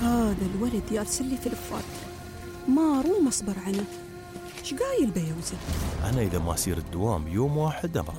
هذا الولد يرسل لي تلفات ما روم أصبر عنه. إيش قايل بيوزن؟ أنا إذا ما أسير الدوام يوم واحد أمرض.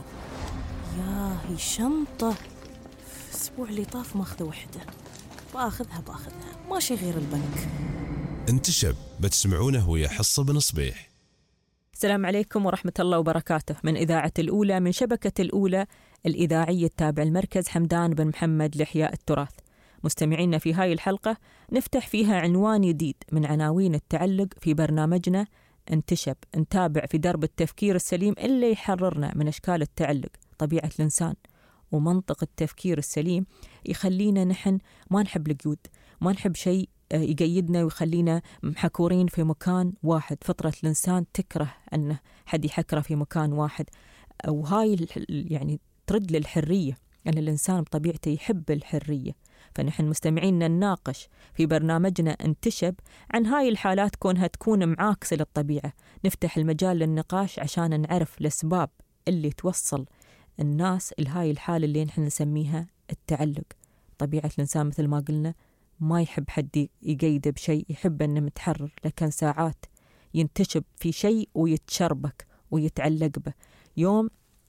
ياهي شنطة أسبوع اللي طاف ماخذ وحدة، باخذها ماشي غير البنك. انتشب بتسمعونه ويا حصة بن صبيح. السلام عليكم ورحمة الله وبركاته، من إذاعة الأولى من شبكة الأولى الإذاعية التابع المركز حمدان بن محمد لإحياء التراث. مستمعينا، في هاي الحلقة نفتح فيها عنوان جديد من عناوين التعلق في برنامجنا انتشب، نتابع في درب التفكير السليم اللي يحررنا من أشكال التعلق، طبيعة الإنسان ومنطق التفكير السليم يخلينا نحن ما نحب القيود، ما نحب شيء يقيدنا ويخلينا محكورين في مكان واحد. فطرة الإنسان تكره أنه حد يحكره في مكان واحد، وهاي يعني ترد للحرية، أن الإنسان بطبيعته يحب الحرية. فنحن مستمعين نناقش في برنامجنا انتشب عن هاي الحالات كونها تكون معاكسة للطبيعة، نفتح المجال للنقاش عشان نعرف الأسباب اللي توصل الناس لهاي الحالة اللي نحن نسميها التعلق. طبيعة الإنسان مثل ما قلنا ما يحب حد يقيده بشيء، يحب أنه متحرر، لكن ساعات ينتشب في شيء ويتشربك ويتعلق به. يوم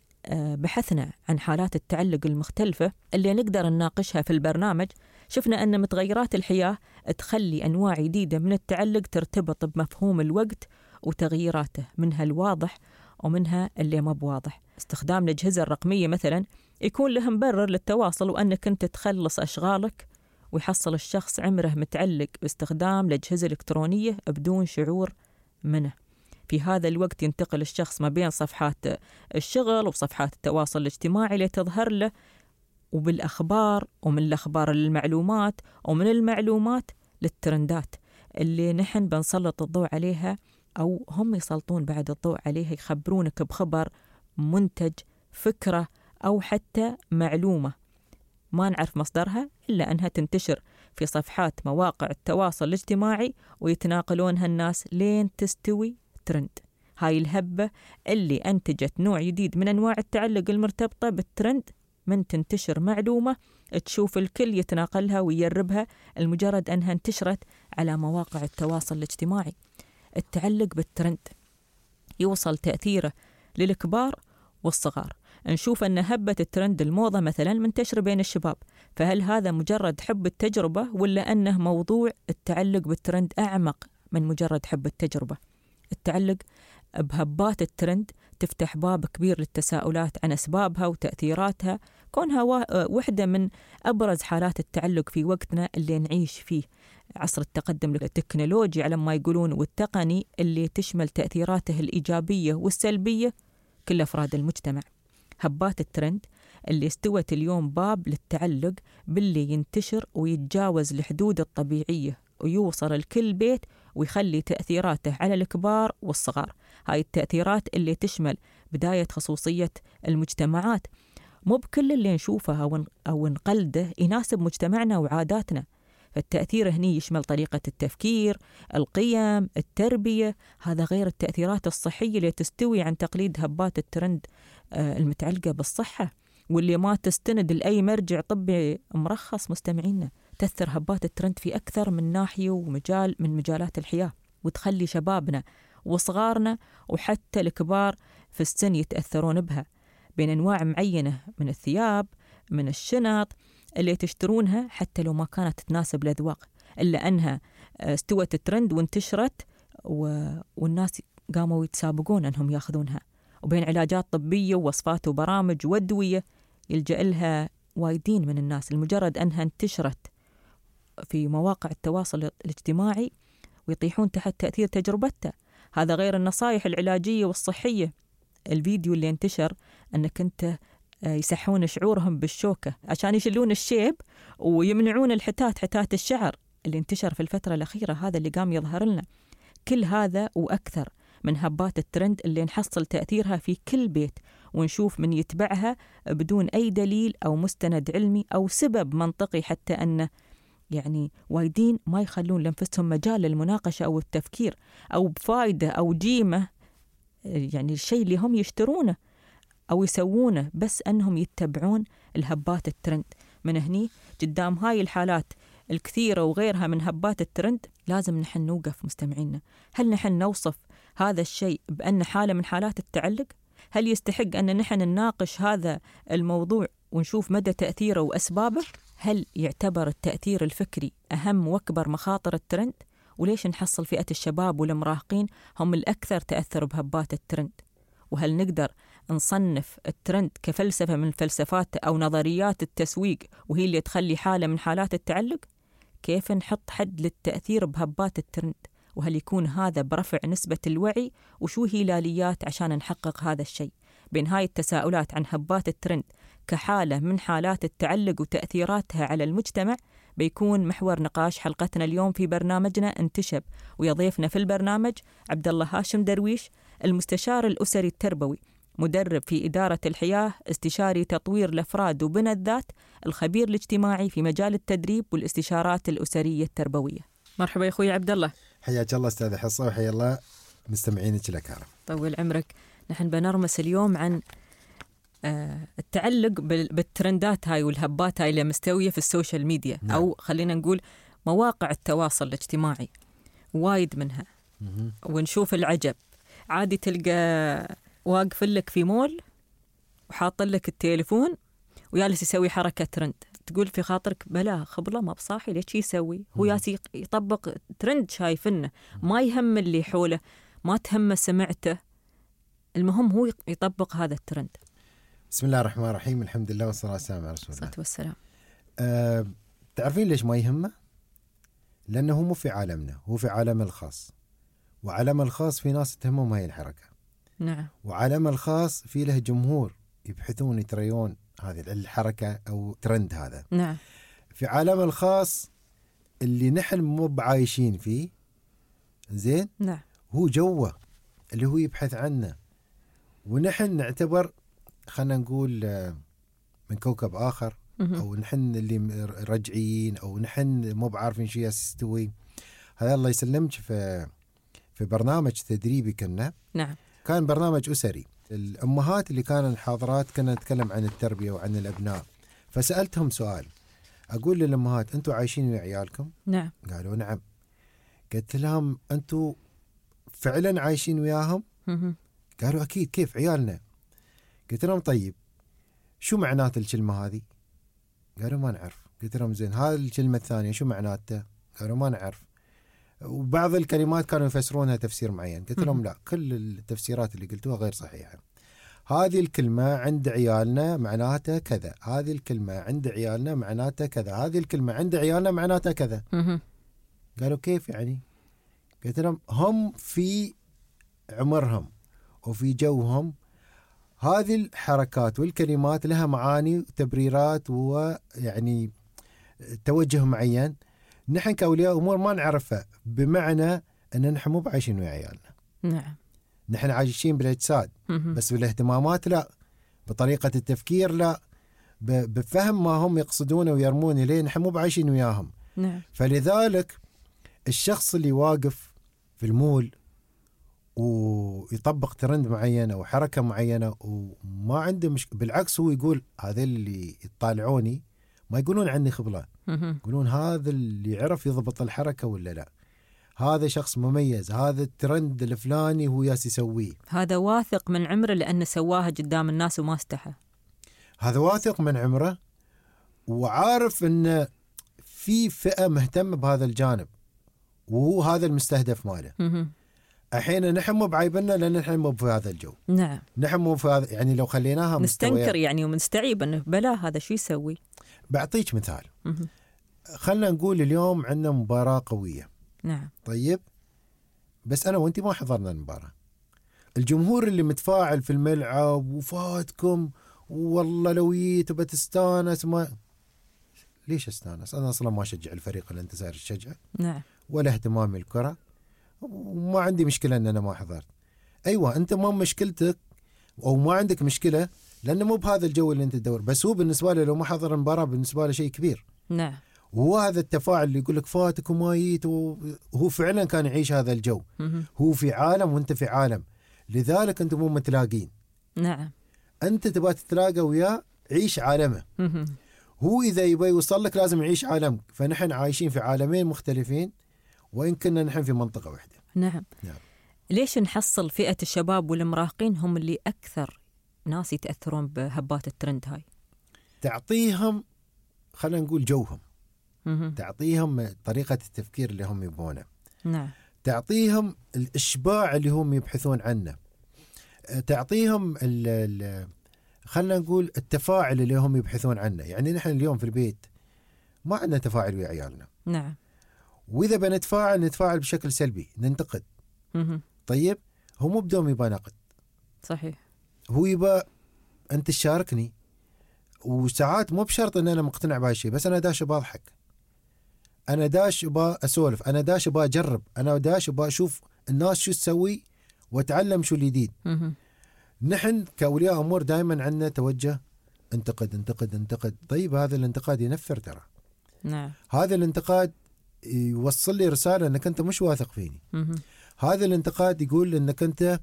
بحثنا عن حالات التعلق المختلفة اللي نقدر نناقشها في البرنامج، شفنا أن متغيرات الحياة تخلي أنواع جديدة من التعلق ترتبط بمفهوم الوقت وتغييراته، منها الواضح ومنها اللي ما بواضح. استخدام الأجهزة الرقمية مثلا يكون له مبرر للتواصل، وأنك أنت تخلص أشغالك، ويحصل الشخص عمره متعلق باستخدام الأجهزة الإلكترونية بدون شعور منه. في هذا الوقت ينتقل الشخص ما بين صفحات الشغل وصفحات التواصل الاجتماعي لتظهر له، وبالأخبار، ومن الأخبار للمعلومات، ومن المعلومات للترندات اللي نحن بنسلط الضوء عليها، أو هم يسلطون بعد الضوء عليها، يخبرونك بخبر، منتج، فكرة، أو حتى معلومة ما نعرف مصدرها إلا أنها تنتشر في صفحات مواقع التواصل الاجتماعي ويتناقلونها الناس لين تستوي ترند. هاي الهبة اللي أنتجت نوع جديد من أنواع التعلق المرتبطة بالترند. من تنتشر معلومة تشوف الكل يتناقلها ويجربها المجرد أنها انتشرت على مواقع التواصل الاجتماعي. التعلق بالترند يوصل تأثيره للكبار والصغار. نشوف أن هبة الترند الموضة مثلا منتشرة بين الشباب، فهل هذا مجرد حب التجربة، ولا أنه موضوع التعلق بالترند أعمق من مجرد حب التجربة؟ التعلق بهبات الترند تفتح باب كبير للتساؤلات عن أسبابها وتأثيراتها، كونها واحدة من أبرز حالات التعلق في وقتنا اللي نعيش فيه، عصر التقدم التكنولوجي على ما يقولون والتقني، اللي تشمل تأثيراته الإيجابية والسلبية كل أفراد المجتمع. هبات الترند اللي استوت اليوم باب للتعلق باللي ينتشر ويتجاوز الحدود الطبيعية ويوصل لكل بيت، ويخلي تأثيراته على الكبار والصغار. هاي التأثيرات اللي تشمل بداية خصوصية المجتمعات، مو بكل اللي نشوفه أو نقلده يناسب مجتمعنا وعاداتنا. فالتأثير هني يشمل طريقة التفكير، القيم، التربية، هذا غير التأثيرات الصحية اللي تستوي عن تقليد هبات الترند المتعلقة بالصحة، واللي ما تستند لأي مرجع طبي مرخص. مستمعينا، تأثر هبات الترند في أكثر من ناحية ومجال من مجالات الحياة، وتخلي شبابنا وصغارنا وحتى الكبار في السن يتأثرون بها، بين أنواع معينة من الثياب، من الشنط اللي تشترونها حتى لو ما كانت تناسب الأذواق، إلا أنها استوت الترند وانتشرت والناس قاموا يتسابقون أنهم يأخذونها. وبين علاجات طبية ووصفات وبرامج وأدوية يلجأ لها وايدين من الناس لمجرد أنها انتشرت في مواقع التواصل الاجتماعي ويطيحون تحت تأثير تجربتها. هذا غير النصائح العلاجية والصحية. الفيديو اللي انتشر أنك أنت يسحون شعورهم بالشوكة عشان يشيلون الشيب ويمنعون حتات الشعر اللي انتشر في الفترة الأخيرة، هذا اللي قام يظهر لنا. كل هذا وأكثر من هبات الترند اللي نحصل تأثيرها في كل بيت، ونشوف من يتبعها بدون أي دليل أو مستند علمي أو سبب منطقي، حتى أن يعني وايدين ما يخلون لنفسهم مجال للمناقشة أو التفكير أو بفائدة أو جيمة، يعني الشيء اللي هم يشترونه أو يسوونه بس أنهم يتبعون الهبات الترند. من هني قدام هاي الحالات الكثيرة وغيرها من هبات الترند، لازم نحن نوقف مستمعينا. هل نحن نوصف هذا الشيء بأن حالة من حالات التعلق؟ هل يستحق أن نحن نناقش هذا الموضوع ونشوف مدى تأثيره وأسبابه؟ هل يعتبر التأثير الفكري أهم وأكبر مخاطر الترند؟ وليش نحصل فئة الشباب والمراهقين هم الأكثر تأثر بهبات الترند؟ وهل نقدر نصنف الترند كفلسفة من فلسفات أو نظريات التسويق وهي اللي تخلي حالة من حالات التعلق؟ كيف نحط حد للتأثير بهبات الترند؟ وهل يكون هذا برفع نسبة الوعي؟ وشو هي الآليات عشان نحقق هذا الشيء؟ بين هاي التساؤلات عن هبات الترند كحالة من حالات التعلق وتأثيراتها على المجتمع بيكون محور نقاش حلقتنا اليوم في برنامجنا انتشب. ويضيفنا في البرنامج عبد الله هاشم درويش، المستشار الأسري التربوي، مدرب في إدارة الحياة، استشاري تطوير الأفراد وبناء الذات، الخبير الاجتماعي في مجال التدريب والاستشارات الأسرية التربوية. مرحبا يا أخوي عبد الله. حياك الله أستاذ حصة، وحيا الله مستمعينك الأكارم. طول عمرك. نحن بنرمس اليوم عن التعلق بالترندات هاي والهبات هاي اللي مستوية في السوشيال ميديا. نعم. أو خلينا نقول مواقع التواصل الاجتماعي، وايد منها. ونشوف العجب. عادي تلقى واقف لك في مول وحاط لك التليفون ويالس يسوي حركة ترند، تقول في خاطرك بلا خبله ما بصاحي ليش يسوي؟ هو ياسي يطبق ترند شايفنه، ما يهم اللي حوله، ما تهمه سمعته، المهم هو يطبق هذا الترند. بسم الله الرحمن الرحيم، الحمد لله والصلاة والسلام على رسول الله. الصلاة والسلام. تعرفين ليش ما يهمه؟ لأنه هو مو في عالمنا، هو في عالم الخاص، وعالم الخاص في ناس تهمهم هاي الحركة. نعم. وعالم الخاص في له جمهور يبحثون يتريون هذه الحركة أو ترند هذا. نعم. في عالم الخاص اللي نحن مو بعايشين فيه، زين؟ نعم. هو جوه اللي هو يبحث عنه، ونحن نعتبر خلنا نقول من كوكب آخر، أو نحن اللي رجعين، أو نحن مو بعارفين شو يستوي. هذا الله يسلمك في برنامج تدريبي كنا. نعم. كان برنامج أسري، الأمهات اللي كانوا الحاضرات كنا نتكلم عن التربية وعن الأبناء، فسألتهم سؤال، أقول للأمهات أنتوا عايشين ويا عيالكم؟ نعم. قالوا نعم. قلت لهم أنتوا فعلا عايشين وياهم؟ قالوا أكيد، كيف عيالنا؟ قلت لهم طيب شو معنات الكلمة هذه؟ قالوا ما نعرف. قلت لهم زين هذه الكلمة الثانية شو معناتها؟ قالوا ما نعرف. وبعض الكلمات كانوا يفسرونها تفسير معين. قلت لهم لا، كل التفسيرات اللي قلتوها غير صحيحة. هذه الكلمة عند عيالنا معناتها كذا، هذه الكلمة عند عيالنا معناتها كذا، هذه الكلمة عند عيالنا معناتها كذا. قالوا كيف يعني؟ قلت لهم هم في عمرهم وفي جوهم هذه الحركات والكلمات لها معاني وتبريرات ويعني توجه معين، نحن كأولياء أمور ما نعرفها، بمعنى أن نحن مو بعايشين ويا عيالنا. نعم. نحن عايشين بالأجساد بس بالاهتمامات لا، بطريقة التفكير لا، بفهم ما هم يقصدونه ويرمون إليه، نحن مو بعايشين وياهم. نعم. فلذلك الشخص اللي واقف في المول ويطبق ترند معين أو حركة معينة وما عنده بالعكس هو يقول هذا اللي يطالعوني ما يقولون عني خبلة، يقولون هذا اللي يعرف يضبط الحركة ولا لا، هذا شخص مميز، هذا الترند الفلاني هو ياس يسويه، هذا واثق من عمره لأنه سواها قدام الناس وما استحى، هذا واثق من عمره وعارف أن في فئة مهتمة بهذا الجانب وهو هذا المستهدف ماله. أحيانا نحن مو بعيبنا لأن نحن مو في هذا الجو. نعم. نحن مو في هذا، يعني لو خليناها نستنكر يعني ومنستعيب أنه بلا هذا شو يسوي. بعطيك مثال. خلنا نقول اليوم عندنا مباراة قوية. نعم. طيب بس أنا وأنتي ما حضرنا المباراة، الجمهور اللي متفاعل في الملعب وفاتكم والله لو جيت بتستانس، ما ليش استانس؟ أنا أصلا ما أشجع الفريق اللي أنت صاير تشجعه. نعم. ولا اهتمامي الكرة وما عندي مشكلة أن أنا ما حضرت. أيوة أنت ما مشكلتك أو ما عندك مشكلة لأنه مو بهذا الجو اللي أنت تدور، بس هو بالنسبة له لو ما حضر المباراة بالنسبة له شيء كبير. نعم. وهو هذا التفاعل اللي يقول لك فاتك وما جيت، وهو فعلا كان يعيش هذا الجو. هو في عالم وأنت في عالم، لذلك أنتم مو متلاقين. نعم. أنت تبغى تتلاقى وياه، عيش عالمه. هو إذا يبي يوصل لك لازم يعيش عالم، فنحن عايشين في عالمين مختلفين وإن كنا نحن في منطقة واحدة. نعم. ليش نحصل فئة الشباب والمراهقين هم اللي أكثر ناس يتأثرون بهبات الترند هاي؟ تعطيهم، خلينا نقول جوهم، تعطيهم طريقة التفكير اللي هم يبونه. نعم. تعطيهم الإشباع اللي هم يبحثون عنه، تعطيهم خلينا نقول التفاعل اللي هم يبحثون عنه. يعني نحن اليوم في البيت ما عندنا تفاعل ويا عيالنا. نعم. وإذا نتفاعل بشكل سلبي، ننتقد. طيب هو مو بدوم يبقى نقد. صحيح. هو يبقى أنت تشاركني، وساعات مو بشرط أن أنا مقتنع بهاي الشيء، بس أنا داش بضحك، أنا داش بأسولف، أنا داش بأجرب، أنا داش بأشوف الناس شو تسوي وأتعلم شو الجديد. نحن كأولياء أمور دائما عندنا توجه انتقد انتقد انتقد. طيب هذا الانتقاد ينفر ترى. نعم. هذا الانتقاد يوصل لي رسالة أنك أنت مش واثق فيني. هذا الانتقاد يقول أنك أنت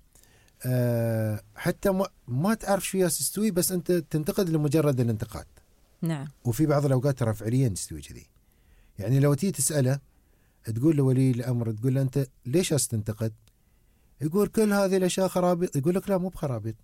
حتى ما تعرف شو تستوي، بس أنت تنتقد لمجرد الانتقاد. نعم. وفي بعض الأوقات ترى فعليا تستوي كذي. يعني لو تيجي تسأله، تقول لولي الأمر، تقول له أنت ليش تنتقد؟ يقول كل هذه الأشياء خرابيط. يقول لك لا مو بخرابيط.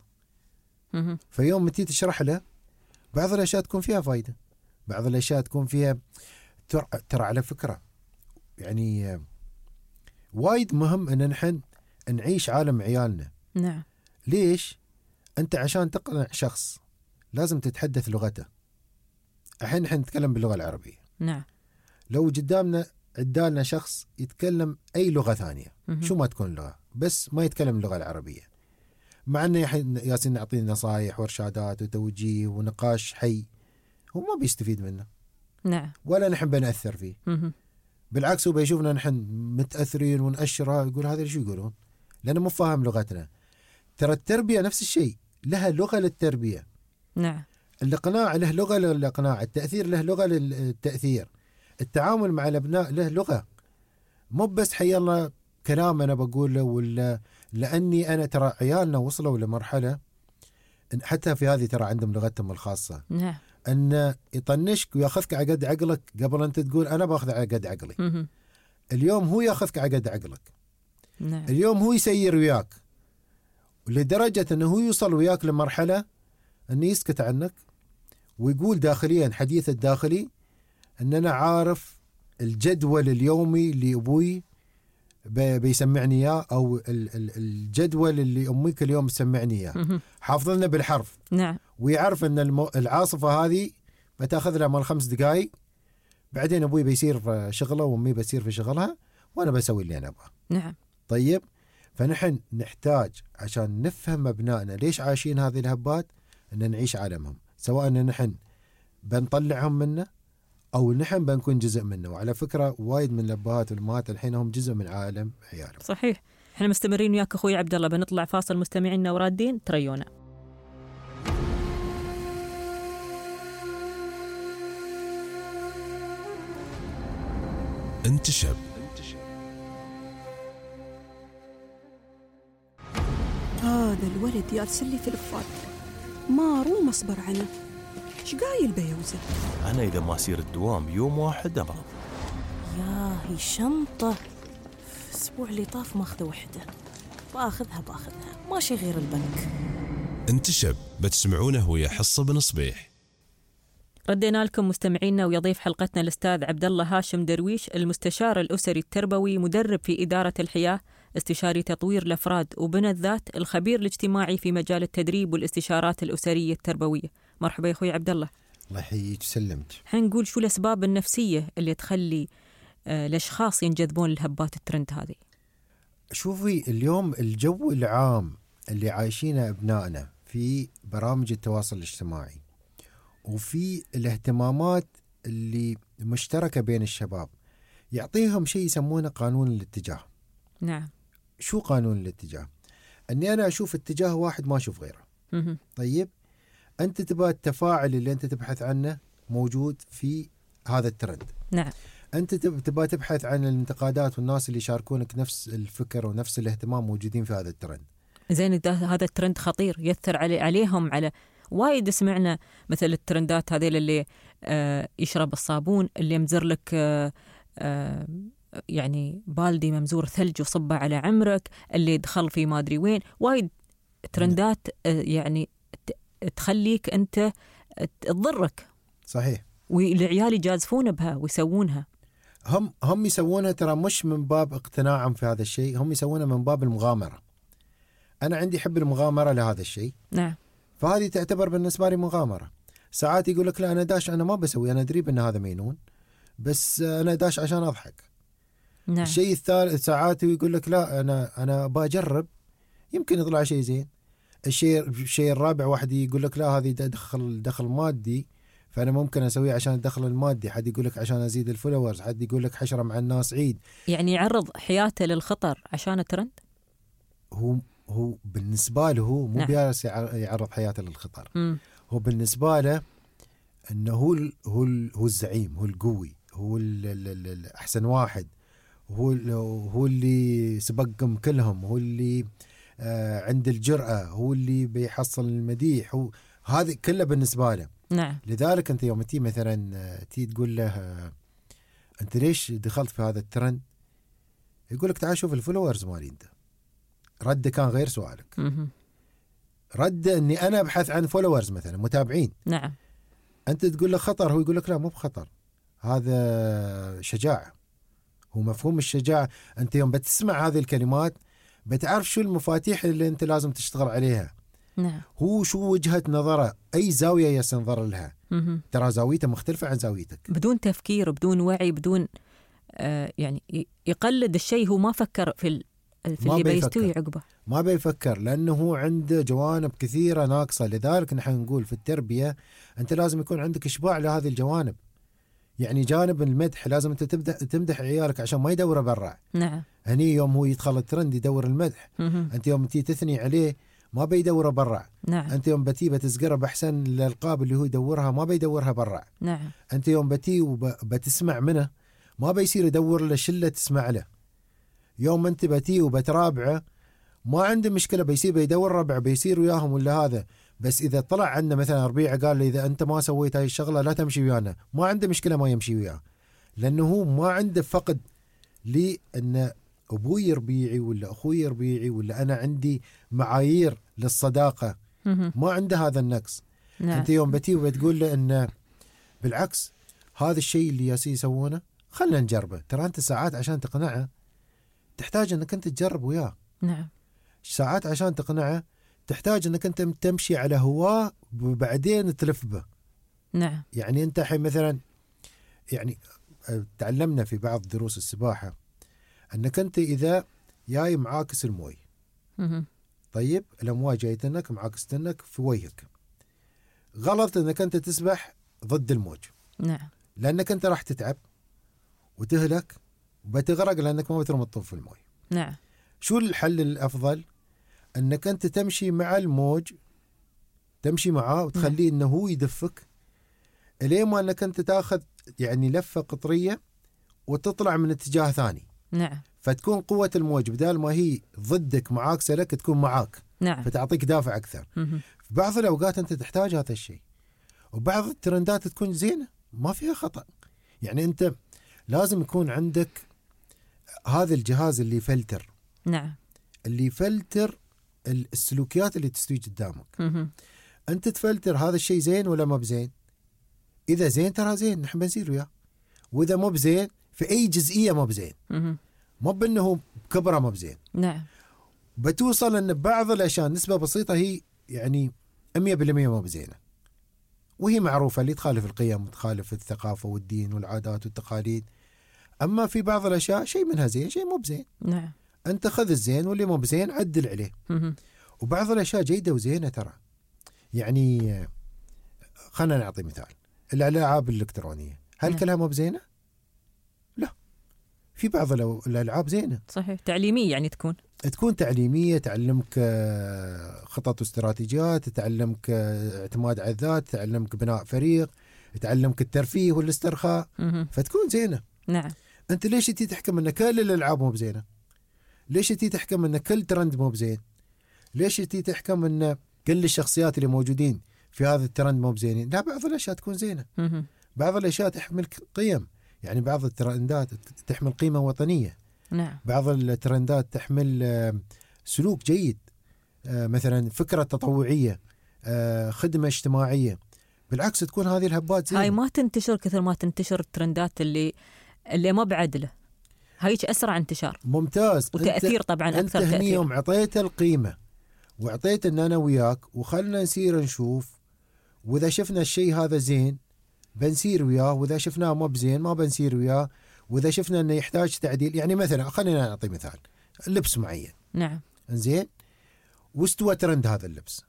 فيوم ما تيجي تشرح له، بعض الأشياء تكون فيها فايدة، بعض الأشياء تكون فيها ترى على فكرة يعني وايد مهم أن نحن نعيش عالم عيالنا. نعم. ليش؟ أنت عشان تقنع شخص لازم تتحدث لغته. الحين نحن نتكلم باللغة العربية. نعم. لو قدامنا عدالنا شخص يتكلم أي لغة ثانية، شو ما تكون لغة، بس ما يتكلم اللغة العربية، مع أنه ياسين نعطيه نصائح وإرشادات وتوجيه ونقاش حي، هو ما بيستفيد منه. نعم. ولا نحن بنأثر فيه. بالعكس هو بيشوفنا نحن متأثرين ونأشره، يقول هذا شو يقولون، لأنه مو فاهم لغتنا. ترى التربية نفس الشيء، لها لغة للتربية. نعم. الإقناع له لغة للإقناع، التأثير له لغة للتأثير، التعامل مع الأبناء له لغة. مو بس حي الله كلام أنا بقوله، ولا لأني أنا ترى عيالنا وصلوا لمرحلة حتى في هذه ترى عندهم لغتهم الخاصة. نعم. أن يطنشك ويأخذك على قد عقلك قبل أن تقول أنا باخذ على قد عقلي. اليوم هو يأخذك على قد عقلك. نعم. اليوم هو يسير وياك، لدرجة أنه هو يوصل وياك لمرحلة أنه يسكت عنك ويقول داخليا حديث الداخلي أن أنا عارف الجدول اليومي اللي أبوي بيسمعني إياه، أو الجدول اللي أمك اليوم تسمعني إياه، حافظ لنا بالحرف. نعم. ويعرف أن العاصفة هذه بتاخذ لها مال 5 دقائق، بعدين أبوي بيصير في شغله وأمي بيصير في شغلها وأنا بسوي اللي أنا أبغاه. نعم. طيب فنحن نحتاج عشان نفهم أبنائنا ليش عايشين هذه الهبات أن نعيش عالمهم، سواء أن نحن بنطلعهم منه أو نحن بنكون جزء منه. وعلى فكرة وايد من الأبهات والأمهات الحين هم جزء من عالم عيالهم. صحيح. احنا مستمرين وياك أخوي عبد الله، بنطلع فاصل مستمعينا ورادين تريونا. أنت شاب. هذا الولد يرسل لي تلفات، ما روم أصبر عنه. إيش قايل بيوزة؟ أنا إذا ما أسير الدوام يوم واحد أمرض. ياهي شنطة الأسبوع اللي طاف ماخذة وحدة، باخذها ماشي غير البنك. أنت شاب، بتسمعونه ويا حصة بن صبيح. ردينا لكم مستمعينا، ويضيف حلقتنا الأستاذ عبد الله هاشم درويش، المستشار الأسري التربوي، مدرب في إدارة الحياة، استشاري تطوير الأفراد وبنى الذات، الخبير الاجتماعي في مجال التدريب والاستشارات الأسرية التربوية. مرحبا يا أخوي عبد الله. الله يحييك وسلمك. حنقول شو الأسباب النفسية اللي تخلي الأشخاص ينجذبون لهبات الترند هذه؟ شوفي اليوم الجو العام اللي عايشينه أبنائنا في برامج التواصل الاجتماعي وفي الاهتمامات اللي مشتركة بين الشباب يعطيهم شيء يسمونه قانون الاتجاه. نعم. شو قانون الاتجاه؟ أني أنا أشوف اتجاه واحد ما أشوف غيره. طيب أنت تبغى التفاعل اللي أنت تبحث عنه موجود في هذا الترند. نعم. أنت تبغى تبحث عن الانتقادات والناس اللي يشاركونك نفس الفكر ونفس الاهتمام موجودين في هذا الترند. زين، هذا الترند خطير يأثر عليهم. على وايد سمعنا مثل الترندات هذه اللي يشرب الصابون، اللي يمزر لك يعني بالدي ممزور ثلج وصبه على عمرك، اللي يدخل في ما أدري وين. وايد ترندات يعني تخليك أنت تضرك. صحيح. والعيال يجازفون بها ويسوونها. هم يسوونها ترى مش من باب اقتناعهم في هذا الشيء، هم يسوونها من باب المغامرة. أنا عندي حب المغامرة لهذا الشيء. نعم. فهذه تعتبر بالنسبة لي مغامرة. ساعات يقول لك لا أنا داش، أنا ما بسوي، أنا أدري أن هذا مينون، بس أنا داش عشان أضحك. نعم. الشيء الثالث ساعات يقول لك لا أنا بجرب يمكن يطلع شيء زين. الشيء الرابع واحد يقول لك لا هذه دخل مادي، فأنا ممكن أسويه عشان الدخل المادي. حد يقول لك عشان أزيد الفولورز، حد يقول لك حشرة مع الناس عيد. يعني يعرض حياته للخطر عشان الترند. هو بالنسبة له هو مو بيارس يعرض حياته للخطر. هو بالنسبة له أنه هو الزعيم، هو القوي، هو الأحسن واحد، هو اللي سبقهم كلهم، هو اللي عند الجرأة، هو اللي بيحصل المديح، هو هذا كله بالنسبة له. نعم. لذلك أنت يوم تي مثلا تقول له أنت ليش دخلت في هذا الترند، يقول لك تعال شوف الفولورز مالي. أنت رده كان غير سؤالك. رده أني أنا أبحث عن فولورز مثلا، متابعين. نعم. أنت تقول له خطر، هو يقول لك لا مو بخطر، هذا شجاعة. هو مفهوم الشجاعة. أنت يوم بتسمع هذه الكلمات بتعرف شو المفاتيح اللي أنت لازم تشتغل عليها. نعم. هو شو وجهة نظره، أي زاوية ينظر لها. ترى زاويته مختلفة عن زاويتك. بدون تفكير، بدون وعي، بدون يعني يقلد الشيء هو ما فكر في اللي بيستوي عقبه. ما بيفكر لأنه هو عنده جوانب كثيرة ناقصة. لذلك نحن نقول في التربية أنت لازم يكون عندك إشباع لهذه الجوانب. يعني جانب المدح لازم أنت تمدح عيالك عشان ما يدور برا. نعم. هني يوم هو يدخل الترند يدور المدح. أنت يوم تي تثني عليه ما بيدور برا. نعم. أنت يوم بتي بتسقره بأحسن الألقاب اللي هو يدورها ما بيدورها برا. نعم. أنت يوم بتي وبتسمع منه ما بيصير يدور له شلة تسمع له. يوم أنت بتي وبترابعه ما عنده مشكلة، بيصير بيدور ربع بيصير وياهم ولا هذا. بس إذا طلع عنا مثلا ربيعة قال لي إذا أنت ما سويت هاي الشغلة لا تمشي ويانا، ما عنده مشكلة ما يمشي وياه، لأنه هو ما عنده فقد لي أن أبوي ربيعي ولا أخوي ربيعي ولا أنا عندي معايير للصداقة. ما عنده هذا النقص. نعم. أنت يوم بتي وبتقول له أن بالعكس هذا الشيء اللي ياسي يسوونه خلنا نجربه، ترى أنت ساعات عشان تقنعه تحتاج أنك أنت تجرب وياه. نعم. ساعات عشان تقنعه تحتاج أنك أنت تمشي على هواه وبعدين تلف به. نعم. يعني أنت حين مثلا يعني تعلمنا في بعض دروس السباحة أنك أنت إذا جاي معاكس الموي، طيب الأمواج جايتنك معاكستنك في وجهك، غلط أنك أنت تسبح ضد الموج. نعم. لأنك أنت راح تتعب وتهلك وبتغرق لأنك ما بترمي الطوف في الموي. نعم. شو الحل الأفضل؟ أنك أنت تمشي مع الموج، تمشي معاه وتخليه أنه هو يدفك إليه ما أنك أنت تأخذ يعني لفة قطرية وتطلع من اتجاه ثاني. نعم. فتكون قوة الموج بدال ما هي ضدك معاكسة لك تكون معاك. نعم. فتعطيك دافع أكثر. في بعض الأوقات أنت تحتاج هذا الشيء، وبعض الترندات تكون زينة ما فيها خطأ. يعني أنت لازم يكون عندك هذا الجهاز اللي يفلتر. نعم. اللي يفلتر السلوكيات اللي تستوي قدامك. أنت تفلتر هذا الشيء زين ولا ما بزين. إذا زين ترى زين نحن بنزيل وياه، وإذا ما بزين في أي جزئية ما بزين، ما بأنه كبره ما بزين. نعم. بتوصل أن بعض الأشياء نسبة بسيطة هي يعني 100% ما بزينة، وهي معروفة اللي تخالف القيم وتخالف الثقافة والدين والعادات والتقاليد. أما في بعض الأشياء شيء منها زين شيء مو بزين. نعم. أنت خذ الزين واللي مو بزين عدل عليه. وبعض الأشياء جيدة وزينة ترى. يعني خلنا نعطي مثال، الألعاب الإلكترونية هل كلها مو بزينة؟ لا، في بعض الألعاب زينة. صحيح. تعليمية يعني تكون تعليمية، تعلمك خطط واستراتيجيات، تعلمك اعتماد على الذات، تعلمك بناء فريق، تعلمك الترفيه والاسترخاء. فتكون زينة. نعم. أنت ليش تي تحكم أن كل الألعاب مو بزينة؟ ليش تي تحكم أن كل ترند مو بزين؟ ليش تي تحكم أن كل الشخصيات اللي موجودين في هذا الترند مو بزينين؟ لا، بعض الأشياء تكون زينة. بعض الأشياء تحمل قيم، يعني بعض الترندات تحمل قيمة وطنية. نعم. بعض الترندات تحمل سلوك جيد، مثلا فكرة تطوعية، خدمة اجتماعية. بالعكس تكون هذه الهبات زينة. هاي ما تنتشر كثر ما تنتشر الترندات اللي ما بعدله، هايش أسرع انتشار. ممتاز. وتأثير طبعا أكثر أنت تأثير. يوم عطيت القيمة وعطيت أن أنا وياك وخلنا نسير نشوف، وإذا شفنا الشيء هذا زين بنسير وياه، وإذا شفناه ما بزين ما بنسير وياه، وإذا شفنا أنه يحتاج تعديل. يعني مثلا خلينا نعطي مثال، لبس معين. نعم. زين، واستوى ترند هذا اللبس،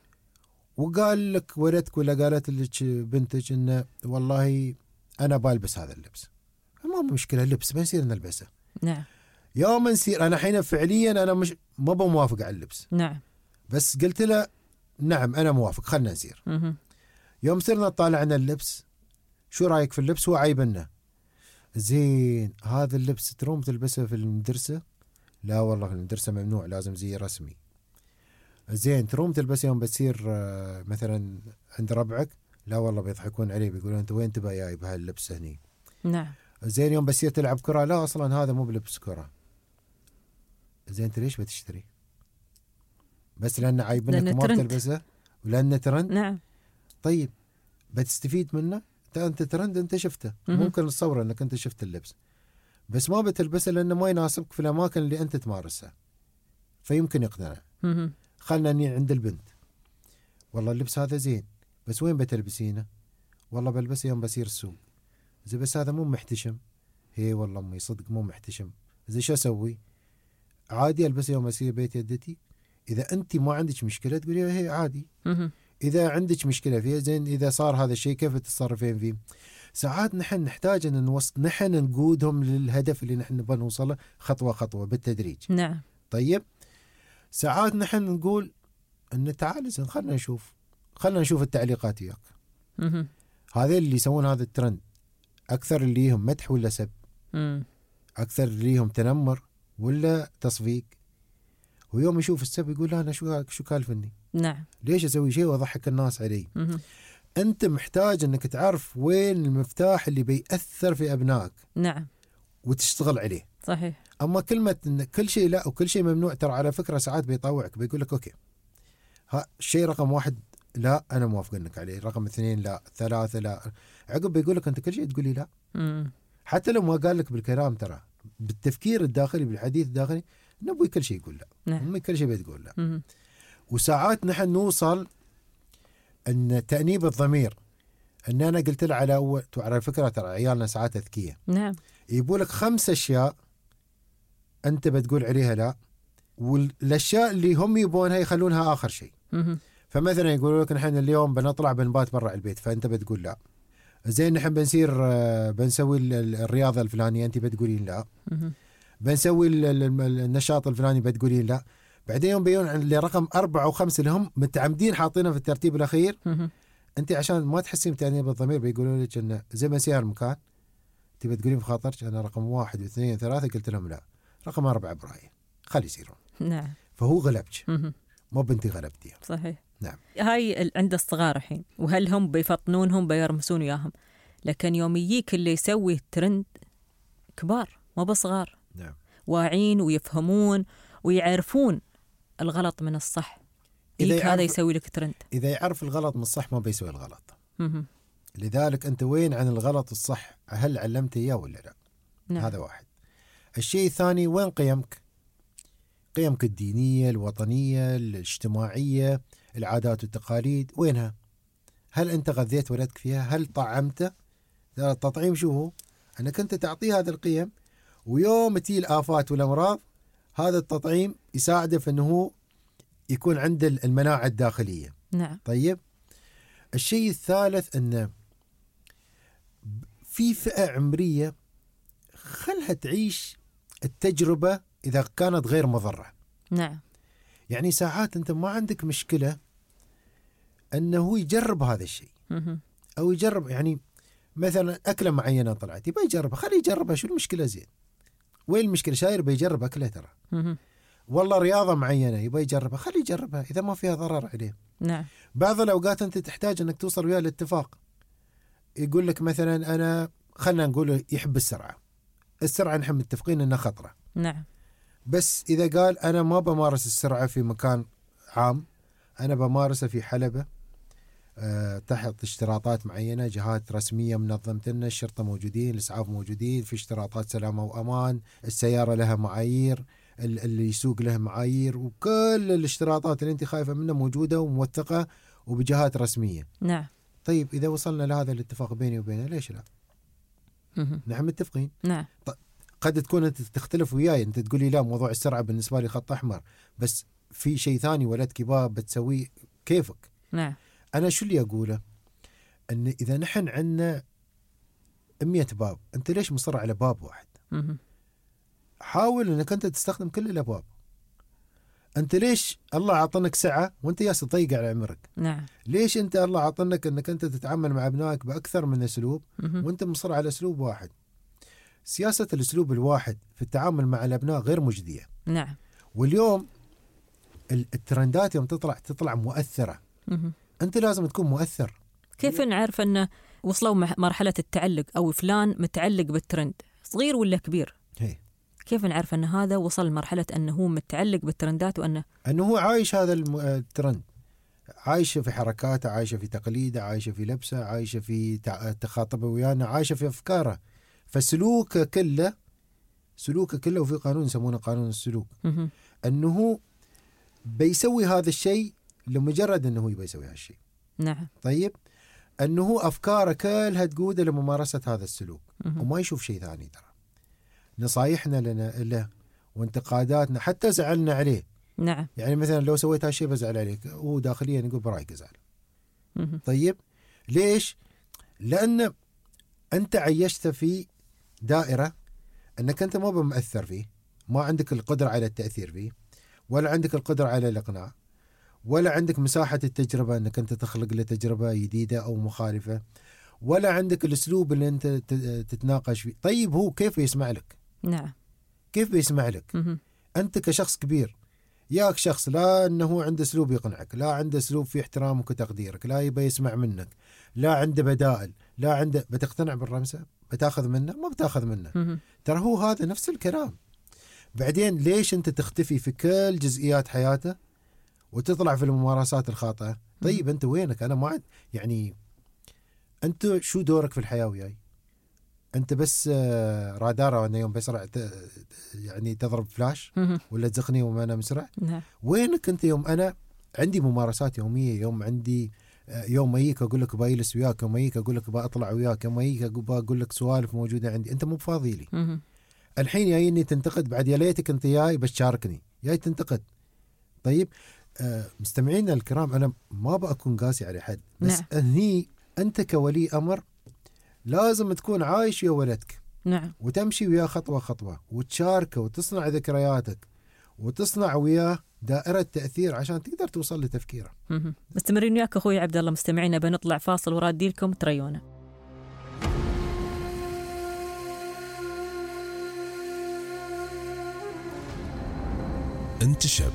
وقال لك ولدك ولا قالت لك بنتك إنه والله أنا بلبس هذا اللبس، ما مشكلة، اللبس بنسير نلبسه. نعم. يوم نسير أنا حين فعليا أنا مش ما بموافق على اللبس. نعم. بس قلت له نعم أنا موافق، خلنا نسير. يوم صرنا طالعنا اللبس، شو رأيك في اللبس؟ هو عيبنا. زين، هذا اللبس تروم تلبسه في المدرسة؟ لا والله في المدرسة ممنوع، لازم زي رسمي. زين، تروم تلبسه يوم بتصير مثلا عند ربعك؟ لا والله بيضحكون عليه، بيقولون أنت وين تبى جاي بهاللبس هني؟ نعم. زين، يوم بتصير تلعب كرة؟ لا أصلا هذا مو بلبس كرة. زين، أنت ليش بتشتري؟ بس لأنه عايبنك وما بتلبسه ولأنه ترند؟ نعم. طيب بتستفيد منه؟ أنت ترند، أنت شفته، ممكن تصور أنك أنت شفت اللبس بس ما بتلبسه لأنه ما يناسبك في الأماكن اللي أنت تمارسها، فيمكن يقتنع. خلنا ني عند البنت، والله اللبس هذا زين بس وين بتلبسينه؟ والله بلبسه يوم بصير السوق. زي بس هذا مو محتشم. هي والله أمي صدق مو محتشم. زي شو أسوي؟ عادي ألبسه يوم أصير بيت يدتي. إذا أنت ما عندك مشكلة تقولي هي عادي. إذا عندك مشكلة فيها زين، إذا صار هذا الشيء كيف تتصرفين فيه؟ ساعات نحن نحتاج أن نحن نقودهم للهدف اللي نحن نبغى نوصله خطوة خطوة بالتدريج. نعم. طيب ساعات نحن نقول أن تعال زين خلنا نشوف التعليقات وياك. هذا اللي يسوون هذا الترند أكثر اللي ليهم مدح ولا سب؟ أكثر اللي ليهم تنمر ولا تصفيق؟ ويوم يشوف السب يقول لا أنا شو كالفني؟ نعم. ليش أسوي شيء وأضحك الناس علي؟ أنت محتاج أنك تعرف وين المفتاح اللي بيأثر في أبنائك. نعم. وتشتغل عليه. صحيح. أما كلمة إن كل شيء لا وكل شيء ممنوع، ترى على فكرة ساعات بيطوعك، بيقول لك أوكي الشيء رقم 1 لا أنا موافق أنك عليه، رقم 2 لا، 3 لا، عقب بيقول لك أنت كل شيء تقولي لا. حتى لو ما قال لك بالكلام، ترى بالتفكير الداخلي بالحديث الداخلي نبوي كل شيء يقول لا. نعم. أمي كل شيء بتقول لا. وساعات نحن نوصل أن تأنيب الضمير، أن أنا قلت له على فكرة ترى عيالنا ساعات أذكية. نعم. يقولك 5 أشياء أنت بتقول عليها لا، والأشياء اللي هم يبونها يخلونها آخر شيء. فمثلا يقولوا لك نحن اليوم بنطلع بنبات برا البيت، فأنت بتقول لا. زين نحن بنسوي الرياضة الفلانية، أنت بتقولين لا. بنسوي النشاط الفلاني، بتقولين لا. بعدين يوم بيون اللي رقم 4 و5 اللي هم متعمدين حاطينه في الترتيب الأخير، أنت عشان ما تحسين بتأنيب الضمير بيقولوا لك إنه زي ما سير المكان تبي تقولين في خاطرك أنا رقم 1 و2 و3 قلت لهم لا، رقم 4 برأيي خلي يصيرون. نعم. فهو غلبك مو بنتي غلبتي. صحيح. نعم. هاي عند الصغار الحين، وهل هم بيفطنونهم بيرمسون وياهم، لكن يوم يجيك اللي يسوي ترند كبار ما بصغار. نعم. واعين ويفهمون ويعرفون الغلط من الصح. هذا يسوي لك ترند. إذا يعرف الغلط من الصح ما بيسوي الغلط. لذلك أنت وين عن الغلط الصح؟ هل علمت إياه ولا لا؟ نعم. هذا واحد. الشيء الثاني وين قيمك الدينية، الوطنية، الاجتماعية، العادات والتقاليد، وينها؟ هل أنت غذيت ولدك فيها؟ هل طعمته؟ التطعيم شو هو؟ أنك أنت تعطيه هذا القيم، ويوم تجي الآفات والأمراض هذا التطعيم يساعده في أنه يكون عنده المناعة الداخلية. نعم. طيب الشيء الثالث أنه في فئة عمرية خلها تعيش التجربة إذا كانت غير مضرة. نعم. يعني ساعات أنت ما عندك مشكلة أنه يجرب هذا الشيء أو يجرب، يعني مثلا أكلة معينة طلعت يبقى يجربها، خليه يجربها، شو المشكلة؟ زين، وين المشكلة؟ شاير بيجرب أكلة ترى. والله رياضة معينة يبقى يجربها، خليه يجربها إذا ما فيها ضرر عليه. نعم. بعض الأوقات أنت تحتاج أنك توصل وياه لاتفاق يقول لك مثلا أنا خلنا نقول يحب السرعة نحن متفقين أنها خطرة. نعم. بس إذا قال أنا ما بمارس السرعة في مكان عام، أنا بمارسها في حلبة تحت اشتراطات معينة، جهات رسمية منظمة لنا، الشرطة موجودين، الإسعاف موجودين، في اشتراطات سلامة وأمان، السيارة لها معايير، اللي يسوق له معايير، وكل الاشتراطات اللي أنت خايفة منها موجودة وموثقة وبجهات رسمية. نعم. طيب إذا وصلنا لهذا الاتفاق بيني وبينه ليش لا؟ نحن متفقين. نعم. قد تكون أنت تختلف وياي، أنت تقولي لا موضوع السرعة بالنسبة لي خط أحمر، بس في شيء ثاني ولدك باب بتسويه كيفك. نعم. أنا شو اللي أقوله؟ أن إذا نحن عندنا 100 باب، أنت ليش مصر على باب واحد؟ حاول أنك أنت تستخدم كل الأبواب. أنت ليش الله عطنك سعة وأنت ياس تضيق على عمرك؟ نعم. ليش أنت الله عطنك أنك أنت تتعامل مع أبنائك بأكثر من أسلوب وأنت مصر على أسلوب واحد؟ سياسة الأسلوب الواحد في التعامل مع الأبناء غير مجدية. نعم. واليوم الترندات يوم تطلع مؤثرة. أنت لازم تكون مؤثر. كيف نعرف أن وصلوا مرحلة التعلق أو فلان متعلق بالترند، صغير ولا كبير؟ كيف نعرف أن هذا وصل مرحلة أنه هو متعلق بالترندات وأنه هو عايش هذا الترند، عايشة في حركاته، عايشة في تقليده، عايشة في لبسه، عايشة في تخاطبه ويانا، عايشة في أفكاره، فسلوكه كله وفي قانون يسمونه قانون السلوك، أنه بيسوي هذا الشيء لمجرد أنه يبي يسوي هالشيء. نعم. طيب أنه أفكاره كلها تقوده لممارسة هذا السلوك وما يشوف شيء ثاني. ترى نصايحنا له وانتقاداتنا حتى زعلنا عليه. نعم. يعني مثلا لو سويت هالشيء بزعل عليك، هو داخليا يقول برايك ازعل. طيب ليش؟ لأن أنت عيشت في دائرة أنك أنت ما بمؤثر فيه، ما عندك القدرة على التأثير فيه، ولا عندك القدرة على الإقناع، ولا عندك مساحة التجربة أنك أنت تخلق له تجربة جديدة أو مخالفة، ولا عندك الأسلوب اللي أنت تتناقش فيه. طيب هو كيف يسمع لك؟ نعم. كيف بيسمع لك؟ أنت كشخص كبير، ياك شخص لا أنه عنده أسلوب يقنعك، لا عنده أسلوب في احترامك وتقديرك، لا يبي يسمع منك، لا عنده بدائل، لا عنده. بتقتنع بالرمسة؟ بتاخذ منه؟ ما بتاخذ منه. ترى هو هذا نفس الكلام. بعدين ليش أنت تختفي في كل جزئيات حياته وتطلع في الممارسات الخاطئة؟ طيب أنت وينك؟ أنا ما يعني أنت شو دورك في الحياة وياي؟ أنت بس رادارة وأنا يوم بسرع يعني تضرب فلاش ولا تزقني وما أنا مسرع؟ وينك أنت يوم أنا عندي ممارسات يومية، يوم عندي يوم أيك أقول لك بايلس وياك، يوم أيك أقول لك بأطلع وياك، يوم أيك أقول لك سوالف موجودة عندي، أنت مو فاضي لي. الحين جايني تنتقد، بعد يا ليتك أنت جاي بس تشاركني، جاي تنتقد. طيب مستمعينا الكرام، أنا ما بأكون قاسي على حد، بس هني أنت كولي أمر لازم تكون عايش ويا ولدك. نعم. وتمشي وياه خطوة خطوة وتشاركه وتصنع ذكرياتك وتصنع وياه دائرة تأثير عشان تقدر توصل لتفكيره. مستمرين وياك أخوي عبد الله. مستمعينا بنطلع فاصل ورادي لكم تريونا. انتشب.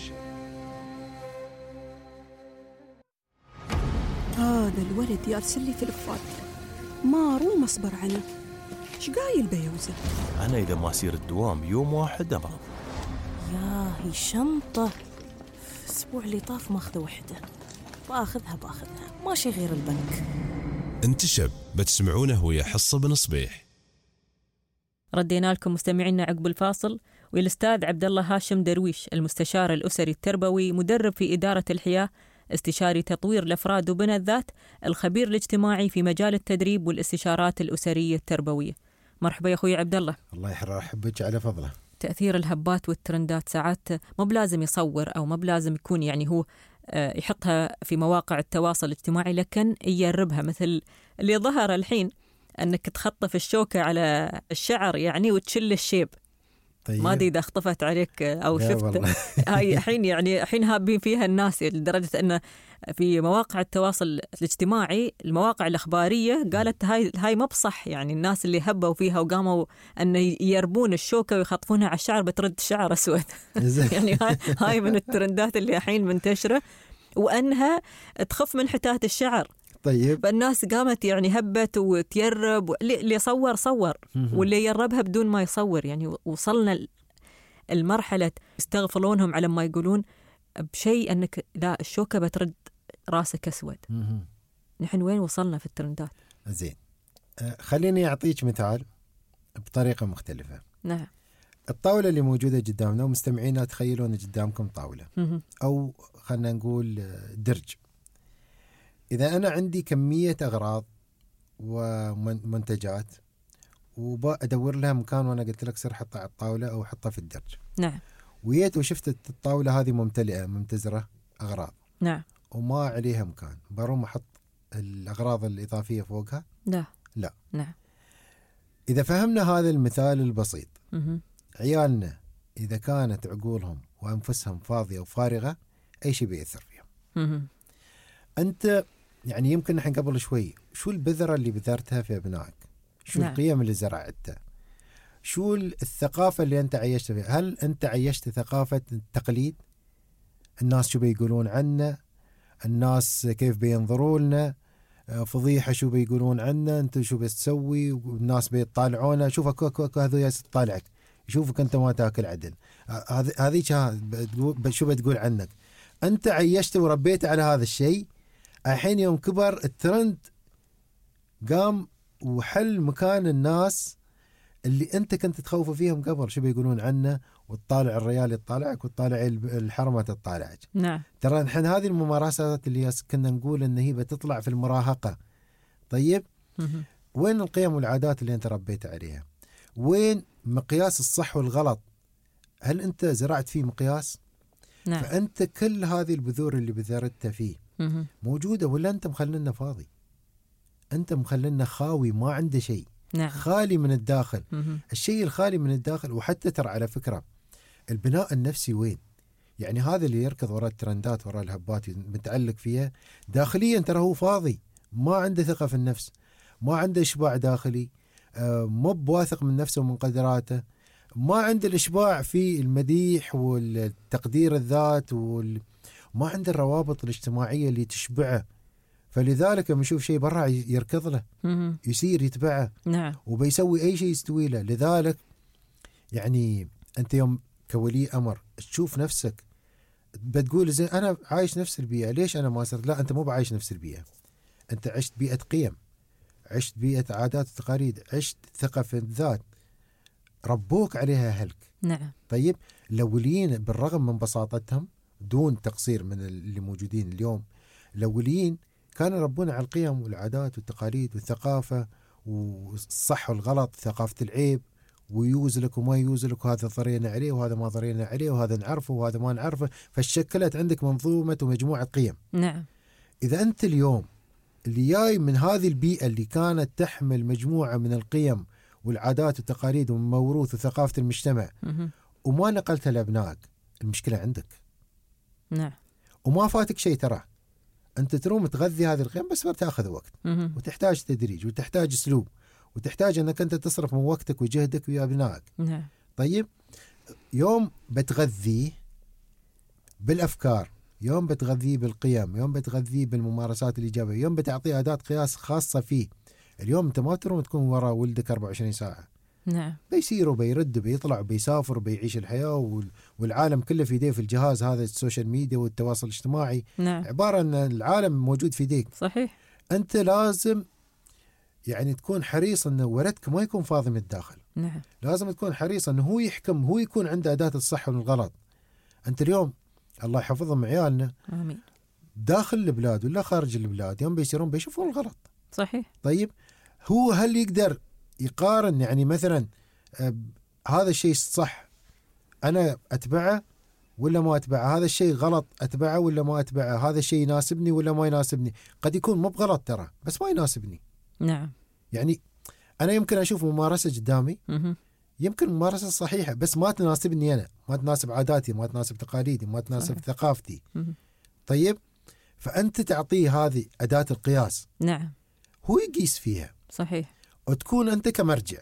هذا الولد يرسل لي فلفات، ما روم أصبر عنه. إيش قايل بيوزن؟ أنا إذا ما أسير الدوام يوم واحد أمرض. ياهي شنطة، الأسبوع اللي طاف ماخذة وحدة، باخذها ماشي غير البنك. انتشب بتسمعونه ويا حصة بن صبيح. ردينا لكم مستمعينا عقب الفاصل، والأستاذ عبد الله هاشم درويش، المستشار الأسري التربوي، مدرب في إدارة الحياة، استشاري تطوير الأفراد وبناء الذات، الخبير الاجتماعي في مجال التدريب والاستشارات الأسرية التربوية. مرحبا يا أخوي عبد الله. الله يرحبك على فضله. تأثير الهبات والترندات ساعات ما بلازم يصور أو ما بلازم يكون يعني هو يحطها في مواقع التواصل الاجتماعي، لكن يجربها، مثل اللي ظهر الحين أنك تخطف الشوكة على الشعر يعني وتشل الشيب. طيب. ما أدري إذا اختفت عليك أو شفت. هاي الحين هابين فيها الناس لدرجة أن في مواقع التواصل الاجتماعي، المواقع الإخبارية قالت هاي ما بصح، يعني الناس اللي هبوا فيها وقاموا أن يربون الشوكة ويخطفونها على الشعر بترد الشعر أسود. يعني هاي من الترندات اللي الحين منتشرة، وأنها تخف من حتات الشعر. طيب فالناس قامت يعني هبت وتيرب، اللي صور واللي يربها بدون ما يصور. يعني وصلنا المرحلة يستغفلونهم على ما يقولون بشيء أنك لا الشوكة بترد راسك أسود. نحن وين وصلنا في الترندات؟ زين، خليني أعطيك مثال بطريقة مختلفة. نعم. الطاولة اللي موجودة قدامنا ومستمعينا تخيلون قدامكم طاولة أو خلنا نقول درج. إذا أنا عندي كمية أغراض ومنتجات وأدور لها مكان، وأنا قلت لك سر حطها على الطاولة أو حطها في الدرج. نعم. ويت وشفت الطاولة هذه ممتلئة ممتزرة أغراض. نعم. وما عليها مكان، بروم أحط الأغراض الإضافية فوقها؟ لا. نعم. إذا فهمنا هذا المثال البسيط، عيالنا إذا كانت عقولهم وأنفسهم فاضية وفارغة أي شيء بيأثر فيهم. أنت يعني يمكن نحن قبل شوي شو البذرة اللي بذرتها في أبنائك؟ شو نعم. القيم اللي زرعتها؟ شو الثقافة اللي أنت عيشت فيها؟ هل أنت عيشت ثقافة التقليد؟ الناس شو بيقولون عنا؟ الناس كيف بينظروا لنا؟ فضيحة شو بيقولون عنا؟ أنت شو بتسوي؟ والناس بيطالعونا، شوفك هذا يطالعك، يشوفك أنت ما تأكل عدل، هذه شو بتقول عنك؟ أنت عيشت وربيت على هذا الشيء. الحين يوم كبر الترند قام وحل مكان الناس اللي أنت كنت تخوف فيهم قبل، شو بيقولون عنه، وتطالع الريال يطالعك وتطالع الحرمة تطالعك. نعم. ترى نحن هذه الممارسات اللي كنا نقول إن هي بتطلع في المراهقة. طيب وين القيم والعادات اللي أنت ربيت عليها؟ وين مقياس الصح والغلط؟ هل أنت زرعت فيه مقياس؟ نعم. فأنت كل هذه البذور اللي بذرتها فيه موجودة، ولا أنت مخلنا فاضي؟ أنت مخلنا خاوي ما عنده شيء. نعم. خالي من الداخل. الشيء الخالي من الداخل. وحتى ترى على فكرة البناء النفسي وين؟ يعني هذا اللي يركض وراء الترندات وراء الهبات متعلق فيها داخليا ترى هو فاضي، ما عنده ثقة في النفس، ما عنده إشباع داخلي، مو بواثق من نفسه ومن قدراته، ما عنده الإشباع في المديح والتقدير الذات ما عنده الروابط الاجتماعية اللي تشبعه. فلذلك لما يشوف شيء برا يركض له، يصير يتبعه. نعم. وبيسوي أي شيء يستوي له. لذلك يعني أنت يوم كولي أمر تشوف نفسك بتقول زين أنا عايش نفس البيئة، ليش أنا ما صرت؟ لا، أنت مو بعايش نفس البيئة، أنت عشت بيئة قيم، عشت بيئة عادات وتقاليد، عشت ثقة في الذات ربوك عليها أهلك. نعم. طيب الأولين بالرغم من بساطتهم دون تقصير من اللي موجودين اليوم، الأولين كانوا ربونا على القيم والعادات والتقاليد والثقافة والصح والغلط، ثقافة العيب ويوزلك وما يوزلك، وهذا ضرينا عليه وهذا ما ضرينا عليه، وهذا نعرفه وهذا ما نعرفه. فشكلت عندك منظومة ومجموعة قيم. نعم. إذا أنت اليوم اللي جاي من هذه البيئة اللي كانت تحمل مجموعة من القيم والعادات والتقاليد ومن موروث وثقافة المجتمع وما نقلتها لأبنائك، المشكلة عندك. نعم. وما فاتك شيء، ترى أنت تروم تغذي هذه القيم بس بتاخذ وقت وتحتاج تدريج وتحتاج أسلوب وتحتاج أنك أنت تصرف من وقتك وجهدك ويا أبنائك. نعم. طيب يوم بتغذيه بالأفكار، يوم بتغذيه بالقيم، يوم بتغذيه بالممارسات الإيجابية، يوم بتعطيه أداة قياس خاصة فيه. اليوم أنت ما تروم تكون وراء ولدك 24 ساعة. نعم. بيصير وبيرد وبيطلع وبيسافر وبيعيش الحياة والعالم كله في يديه في الجهاز هذا السوشيال ميديا والتواصل الاجتماعي. نعم. عبارة أن العالم موجود في يديك. صحيح. أنت لازم يعني تكون حريص أن ولدك ما يكون فاضي من الداخل. نعم. لازم تكون حريص أنه هو يحكم، هو يكون عنده أداة الصح والغلط. أنت اليوم الله يحفظهم عيالنا آمين داخل البلاد ولا خارج البلاد يوم بيصيرون بيشوفون الغلط. صحيح. طيب هو هل يقدر يقارن يعني مثلا هذا الشيء صح أنا أتبعه ولا ما أتبعه، هذا الشيء غلط أتبعه ولا ما أتبعه، هذا الشيء يناسبني ولا ما يناسبني؟ قد يكون مو بغلط ترى بس ما يناسبني. نعم. يعني أنا يمكن أشوف ممارسة قدامي يمكن ممارسة صحيحة بس ما تناسبني أنا، ما تناسب عاداتي، ما تناسب تقاليدي، ما تناسب ثقافتي. طيب فأنت تعطيه هذه أداة القياس. نعم. هو يقيس فيها. صحيح. وتكون أنت كمرجع.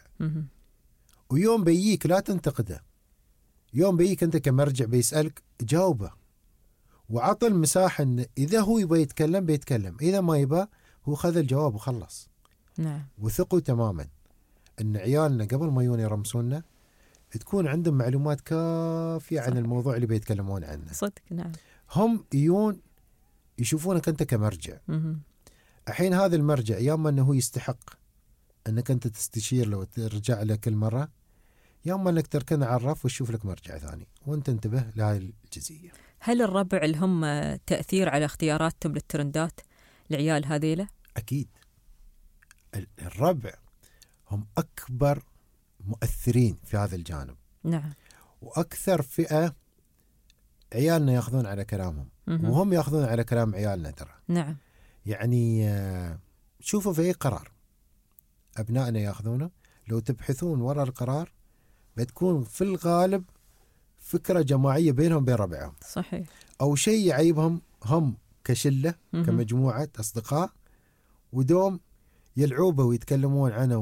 ويوم بيجيك لا تنتقده، يوم بيجيك أنت كمرجع بيسألك جاوبه، وعطى المساحة إن إذا هو يبغى يتكلم بيتكلم، إذا ما يبغى هو خذ الجواب وخلص. نعم. وثقوا تماما أن عيالنا قبل ما يجون يرمسونا تكون عندهم معلومات كافية عن الموضوع اللي بيتكلمون عنه. صدق. نعم. هم يجون يشوفونك أنت كمرجع. الحين هذا المرجع ياما أنه هو يستحق أنك أنت تستشير له وترجع له كل مرة، ياما أنك تركن عرف وتشوف لك مرجع ثاني، وأنت انتبه لهذه الجزئية. هل الربع لهم تأثير على اختياراتهم للترندات العيال هذيله؟ أكيد. الربع هم أكبر مؤثرين في هذا الجانب. نعم. وأكثر فئة عيالنا يأخذون على كلامهم وهم يأخذون على كلام عيالنا ترى. نعم. يعني شوفوا في أي قرار أبنائنا يأخذونه، لو تبحثون وراء القرار بتكون في الغالب فكرة جماعية بينهم بين ربعهم. صحيح. أو شيء يعيبهم هم كشلة كمجموعة أصدقاء، ودوم يلعوبه ويتكلمون عنه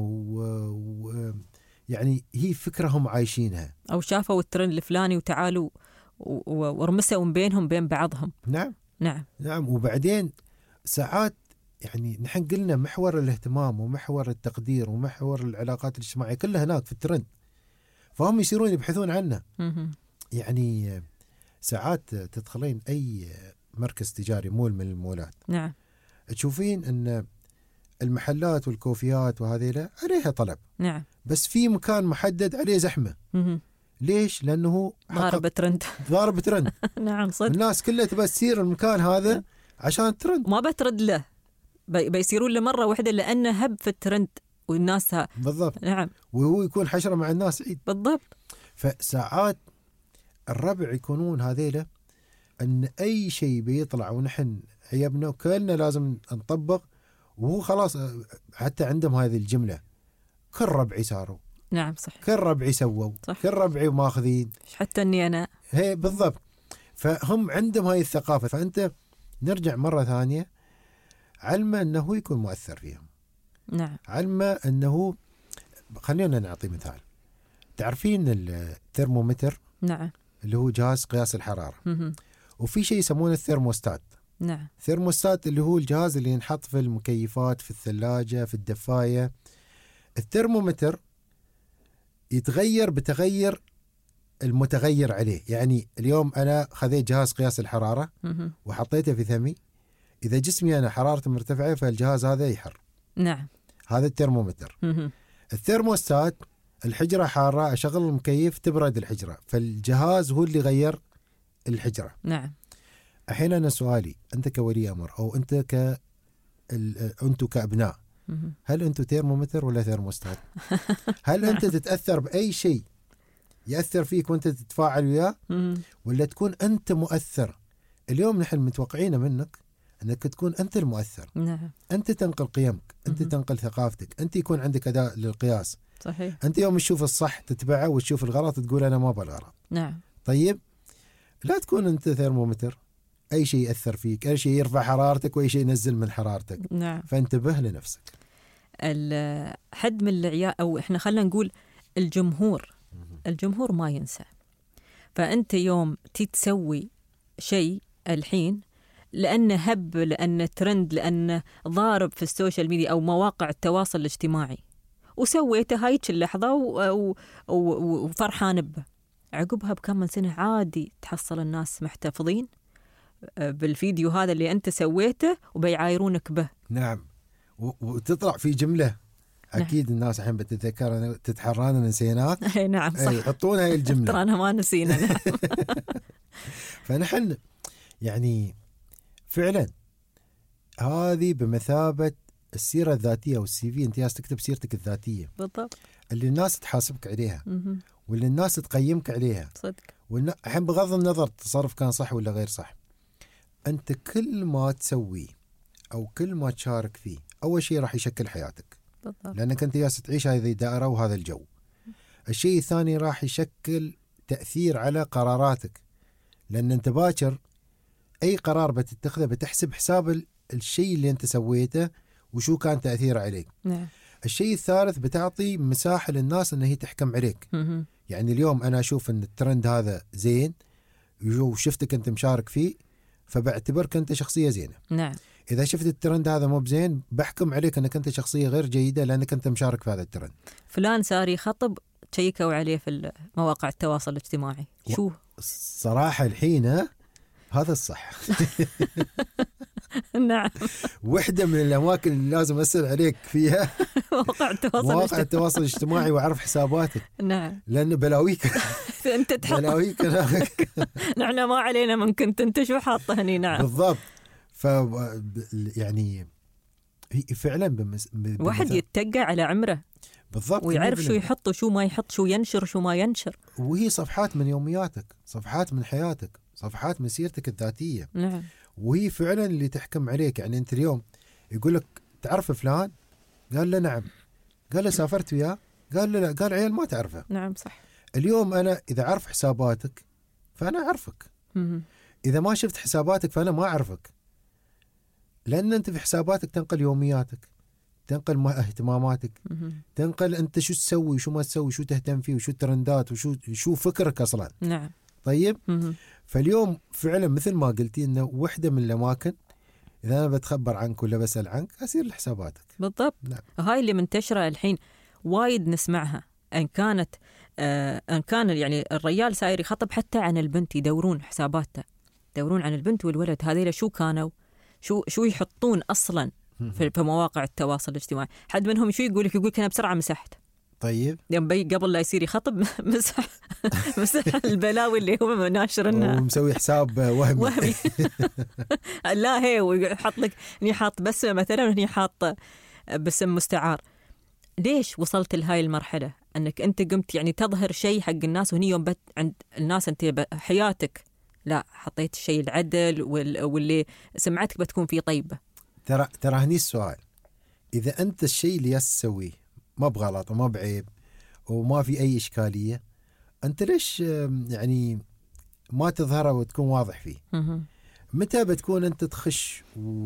يعني هي فكرة هم عايشينها. أو شافوا الترند الفلاني وتعالوا ورمسوا بينهم بين بعضهم. نعم. نعم. نعم. وبعدين ساعات يعني نحن قلنا محور الاهتمام ومحور التقدير ومحور العلاقات الاجتماعية كلها هناك في الترند، فهم يصيرون يبحثون عنه. يعني ساعات تدخلين أي مركز تجاري، مول من المولات، نعم، تشوفين أن المحلات والكوفيات وهذه عليها طلب، نعم، بس في مكان محدد عليه زحمة. ليش؟ لأنه ضارب ترند. ضارب ترند. نعم صدق. الناس كلها تبى تسير المكان هذا عشان الترند، ما بترد له، بيصيرون له مرة واحدة لأنه هب في الترند والناس بالضبط. نعم. وهو يكون حشرة مع الناس عيد. بالضبط. فساعات الربع يكونون هذيله أن أي شيء بيطلع ونحن عيبنا وكلنا لازم نطبق، وهو خلاص حتى عندهم هذه الجملة كل ربعي صاروا. نعم صح. كل ربعي سووا. صح. كل ربعي ماخذين. حتى أني أنا. هي بالضبط. فهم عندهم هاي الثقافة. فأنت نرجع مرة ثانية، علما أنه يكون مؤثر فيهم. نعم. علما أنه خلينا نعطي مثال. تعرفين الثرمومتر؟ نعم. اللي هو جهاز قياس الحرارة. وفي شيء يسمونه الثرموستات. نعم. الثرموستات اللي هو الجهاز اللي ينحط في المكيفات، في الثلاجة، في الدفاية. الثرمومتر يتغير بتغير المتغير عليه. يعني اليوم أنا خذيت جهاز قياس الحرارة وحطيته في فمي، إذا جسمي أنا حرارته مرتفعة فالجهاز هذا يحر. نعم. هذا الثرمومتر. الثرموستات الحجرة حارة، أشغل المكيف تبرد الحجرة، فالجهاز هو اللي غير الحجرة. نعم. الحين أنا سؤالي، أنت كولي أمر أو أنت أنتوا كأبناء، هل أنتوا ترمومتر ولا ثرموستات؟ هل أنت تتأثر بأي شيء يأثر فيك وأنت تتفاعل وياه، ولا تكون أنت مؤثر؟ اليوم نحن متوقعين منك أنك تكون أنت المؤثر. نعم. أنت تنقل قيمك، أنت تنقل ثقافتك، أنت يكون عندك أداء للقياس. صحيح. أنت يوم تشوف الصح تتبعه وتشوف الغلط تقول أنا ما بالغلط. نعم. طيب لا تكون أنت ثرمومتر، أي شيء يأثر فيك، أي شيء يرفع حرارتك وأي شيء ينزل من حرارتك. نعم. فانتبه لنفسك. حد من العيال، أو إحنا خلنا نقول الجمهور ما ينسى. فأنت يوم تسوي شيء الحين لأنه هب، لأنه ترند، لأنه ضارب في السوشيال ميديا أو مواقع التواصل الاجتماعي، وسويته هايك اللحظة وفرحان به، عقبها بكم من سنة عادي تحصل الناس محتفظين بالفيديو هذا اللي أنت سويته وبيعايرونك به. نعم. وتطلع في جملة أكيد الناس الحين بتتذكر، تتحرانا نسيناك. نعم صح. يحطون هاي الجملة. ترى أنا ما نسينا. نعم. فنحن يعني فعلا هذه بمثابة السيرة الذاتية والسي في. أنت ياس تكتب سيرتك الذاتية بالضبط، اللي الناس تحاسبك عليها واللي الناس تقيمك عليها. صدق. الحين بغض النظر التصرف كان صح ولا غير صح، أنت كل ما تسوي أو كل ما تشارك فيه أول شيء راح يشكل حياتك. بالضبط. لأنك أنت ياس تعيش هذه الدائرة وهذا الجو. الشيء الثاني راح يشكل تأثير على قراراتك، لأن أنت باكر أي قرار بتتخذه بتحسب حساب الشيء اللي أنت سويته وشو كان تأثير عليك. نعم. الشيء الثالث بتعطي مساحة للناس أن هي تحكم عليك. يعني اليوم أنا أشوف أن الترند هذا زين وشفتك أنت مشارك فيه، فبعتبرك أنت شخصية زينة. نعم. إذا شفت الترند هذا مو بزين بحكم عليك أنك أنت شخصية غير جيدة لأنك أنت مشارك في هذا الترند. فلان ساري خطب تشيكوا عليه في مواقع التواصل الاجتماعي. شو الصراحة الحين هذا الصح. نعم. واحدة من الأماكن اللي لازم أسأل عليك فيها مواقع التواصل الاجتماعي وأعرف حساباتك. نعم. لأن بلاويك أنت تحط بلاويك نحن ما علينا من كنت أنت شو حاطه هني. نعم بالضبط. يعني فعلا واحد يتقى على عمره بالضبط ويعرف شو يحط وشو ما يحط، شو ينشر شو ما ينشر. وهي صفحات من يومياتك، صفحات من حياتك، صفحات من سيرتك الذاتية. نعم. وهي فعلا اللي تحكم عليك. يعني أنت اليوم يقول لك تعرف فلان؟ قال له نعم. قال له سافرت وياه؟ قال له لا. قال عيال ما تعرفه. نعم صح. اليوم أنا إذا أعرف حساباتك فأنا أعرفك. إذا ما شفت حساباتك فأنا ما أعرفك، لأن أنت في حساباتك تنقل يومياتك، تنقل اهتماماتك، تنقل أنت شو تسوي وشو ما تسوي، شو تهتم فيه وشو الترندات وشو فكرك أصلا. نعم. طيب فاليوم فعلا مثل ما قلتي إنه وحدة من الأماكن إذا أنا بتخبر عنك ولا بسأل عنك أصير لحساباتك. بالضبط. نعم. هاي اللي منتشرة الحين وايد نسمعها، أن كان يعني الرجال ساير يخطب حتى عن البنت، يدورون حساباتها، يدورون عن البنت والولد هذيلا شو كانوا، شو يحطون أصلا في مواقع التواصل الاجتماعي. حد منهم شو يقول لك أنا بسرعة مسحت. طيب قبل لا يصير يخطب مسح البلاوي اللي هو ناشرنها ومسوي حساب وهمي. لا هي ويحط لك هني حاط بس مثلا هني حاط باسم مستعار. ليش وصلت لهاي المرحلة أنك أنت قمت يعني تظهر شيء حق الناس، وهني يوم عند الناس أنت حياتك لا حطيت الشيء العدل واللي سمعتك بتكون فيه طيبة. ترى هني السؤال، إذا أنت الشيء اللي تسويه ما بغلط وما بعيب وما في أي إشكالية، أنت ليش يعني ما تظهره وتكون واضح فيه؟ متى بتكون أنت تخش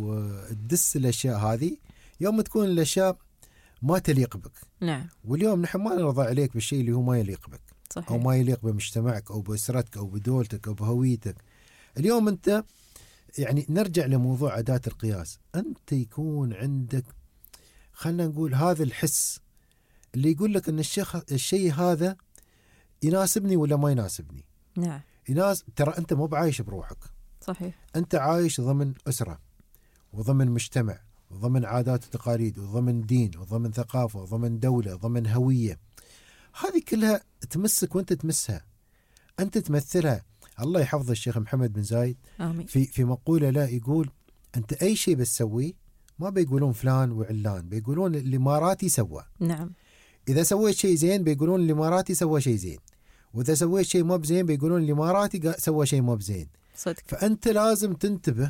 وتدس الأشياء هذه؟ يوم تكون الأشياء ما تليق بك. نعم. واليوم نحن ما نرضى عليك بالشيء اللي هو ما يليق بك. صحيح. أو ما يليق بمجتمعك أو بأسرتك أو بدولتك أو بهويتك. اليوم أنت يعني نرجع لموضوع أداة القياس. أنت يكون عندك خلنا نقول هذا الحس اللي يقول لك أن الشيء هذا يناسبني ولا ما يناسبني. نعم. ترى أنت مو بعايش بروحك. صحيح. أنت عايش ضمن أسرة وضمن مجتمع وضمن عادات وتقاليد وضمن دين وضمن ثقافة وضمن دولة وضمن هوية. هذه كلها تمسك وأنت تمسها، أنت تمثلها. الله يحفظ الشيخ محمد بن زايد آمين. في مقولة لا يقول أنت أي شيء بتسويه ما بيقولون فلان وعلان، بيقولون الإماراتي سوى. نعم. إذا سويت شيء زين بيقولون الإماراتي سوى شيء زين، وإذا سويت شيء مو بزين بيقولون الإماراتي سوى شيء مو بزين. صدق. فأنت لازم تنتبه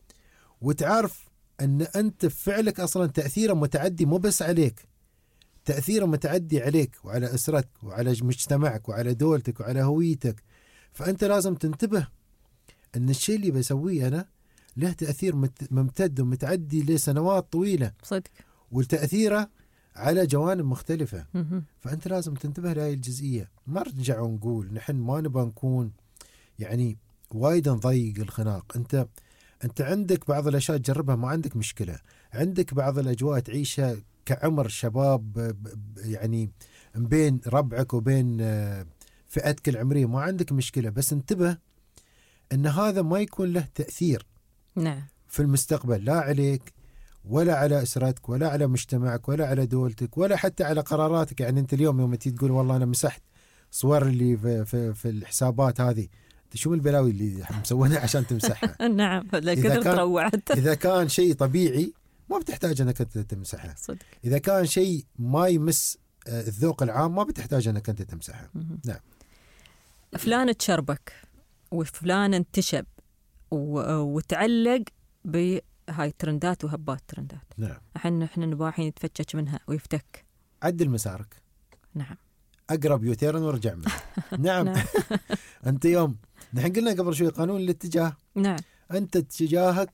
وتعرف أن أنت فعلك أصلا تأثيره متعدي، مو بس عليك، تأثيره متعدي عليك وعلى أسرتك وعلى مجتمعك وعلى دولتك وعلى هويتك. فأنت لازم تنتبه أن الشيء اللي بسويه أنا له تأثير ممتد ومتعدي لسنوات طويلة. صدق. والتأثيره على جوانب مختلفة. فأنت لازم تنتبه لهذه الجزئية. ما نرجع ونقول نحن ما نبغى نكون يعني وايد نضيق الخناق. أنت عندك بعض الأشياء تجربها ما عندك مشكلة، عندك بعض الأجواء تعيشها كعمر شباب يعني بين ربعك وبين فئتك العمرية ما عندك مشكلة، بس انتبه أن هذا ما يكون له تأثير. نعم. في المستقبل لا عليك ولا على أسرتك ولا على مجتمعك ولا على دولتك ولا حتى على قراراتك. يعني أنت اليوم يوم تقول والله أنا مسحت صور اللي في الحسابات هذه، شو البلاوي اللي مسوينها عشان تمسحها؟ نعم. إذا كان شيء طبيعي ما بتحتاج أنك أنت تمسحها. صدق. إذا كان شيء ما يمس الذوق العام ما بتحتاج أنك أنت تمسحها. نعم. فلان تشربك وفلان انتشب وتعلق بهاي الترندات وهبات ترندات. نعم. احنا نباحين نتفكك منها ويفتك. عدل مسارك. نعم. أقرب يوتيرن ورجع منه. نعم. أنت يوم نحن قلنا قبل شوي قانون الاتجاه. نعم. أنت اتجاهك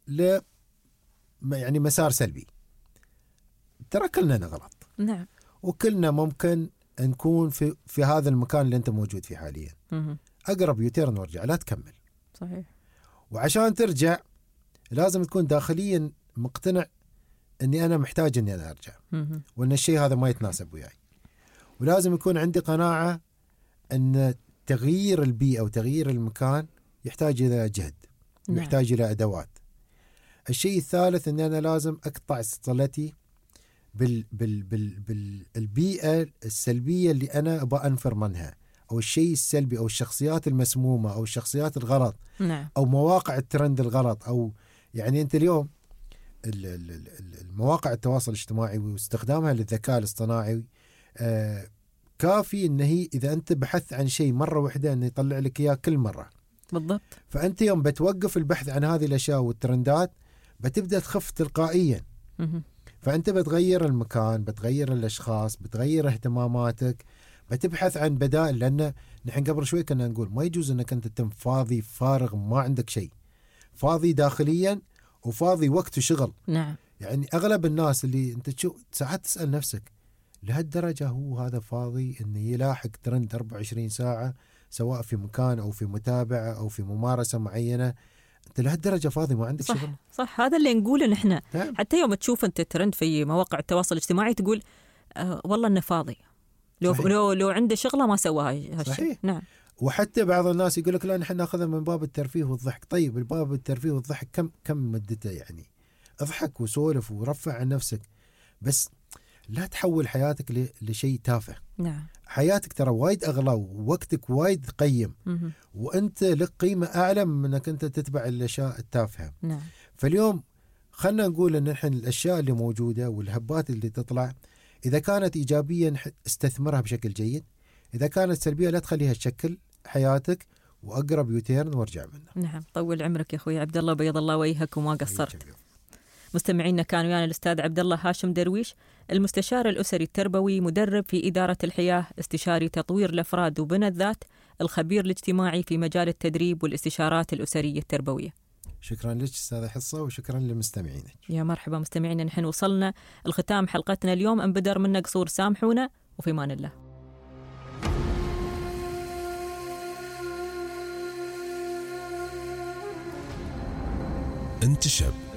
يعني مسار سلبي، ترى كلنا غلط. نعم. وكلنا ممكن نكون في هذا المكان اللي أنت موجود فيه حاليا. أقرب يوتيرن وارجع، لا تكمل. صحيح. وعشان ترجع لازم تكون داخليا مقتنع أني أنا محتاج أني أنا أرجع، وأن الشيء هذا ما يتناسب وياي. ولازم يكون عندي قناعة أن تغيير البيئة وتغيير المكان يحتاج إلى جهد ويحتاج إلى أدوات. الشيء الثالث أن أنا لازم أقطع صلتي بالبيئة السلبية اللي أنا أبغى أنفر منها، أو الشيء السلبي، أو الشخصيات المسمومة، أو الشخصيات الغلط، أو مواقع الترند الغلط. أو يعني أنت اليوم المواقع التواصل الاجتماعي واستخدامها للذكاء الاصطناعي كافي أنه هي إذا أنت بحثت عن شيء مرة واحدة أنه يطلع لك إياه كل مرة بالضبط. فأنت يوم بتوقف البحث عن هذه الأشياء والترندات بتبدأ تخف تلقائيا. فأنت بتغير المكان، بتغير الأشخاص، بتغير اهتماماتك، بتبحث عن بدائل. لأن نحن قبل شوي كنا نقول ما يجوز أنك أنت تتم فاضي فارغ ما عندك شيء، فاضي داخليا وفاضي وقت وشغل. نعم. يعني أغلب الناس اللي أنت تشوف ساعات تسأل نفسك لهالدرجة هو هذا فاضي أنه يلاحق ترند 24 ساعة سواء في مكان أو في متابعة أو في ممارسة معينة؟ أنت لهالدرجة فاضي ما عندك شغل؟ صح، هذا اللي نقوله نحن. حتى يوم تشوف أنت ترند في مواقع التواصل الاجتماعي تقول والله إنه فاضي، لو عنده شغلة ما سوى هالشيء. نعم. وحتى بعض الناس يقول لك لا نحن ناخذها من باب الترفيه والضحك. طيب الباب الترفيه والضحك كم مدته؟ يعني اضحك وسولف ورفع عن نفسك، بس لا تحول حياتك لشيء تافه. نعم. حياتك ترى وايد أغلى ووقتك وايد قيم، وأنت لك قيمة أعلى من أنك أنت تتبع الأشياء التافهة. نعم. فاليوم خلنا نقول أن نحن الأشياء اللي موجودة والهبات اللي تطلع إذا كانت إيجابية استثمرها بشكل جيد، إذا كانت سلبية لا تخليها تشكل حياتك، وأقرب يوتيرن وارجع منه. نعم. طول عمرك يا أخوي عبد الله، بيض الله وجهك وما قصرت. مستمعينا كان ويانا الأستاذ عبد الله هاشم درويش، المستشار الأسري التربوي، مدرب في إدارة الحياة، استشاري تطوير الأفراد وبناء الذات، الخبير الاجتماعي في مجال التدريب والاستشارات الأسرية التربوية. شكرا لك أستاذة حصة، وشكرا للمستمعين. يا مرحبا مستمعينا، نحن وصلنا الختام حلقتنا اليوم، انبدر منا قصور سامحونا، وفي مان الله. انتشب